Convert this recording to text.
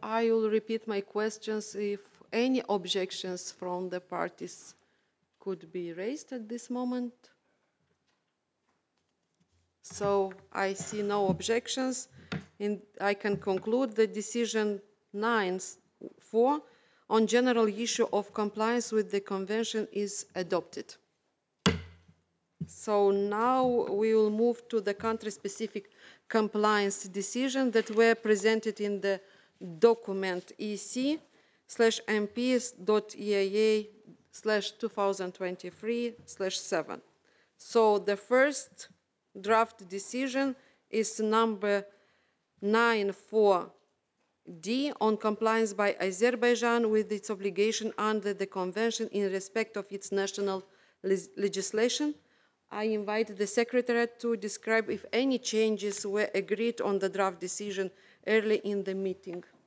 I will repeat my questions if any objections from the parties could be raised at this moment. So I see no objections, and I can conclude the decision 9-4 on general issue of compliance with the convention is adopted. So now we will move to the country-specific compliance decision that were presented in the document EC/MP/EAA/2023/7. So the first draft decision is number 9-4D on compliance by Azerbaijan with its obligation under the convention in respect of its national legislation. I invite the Secretariat to describe if any changes were agreed on the draft decision early in the meeting.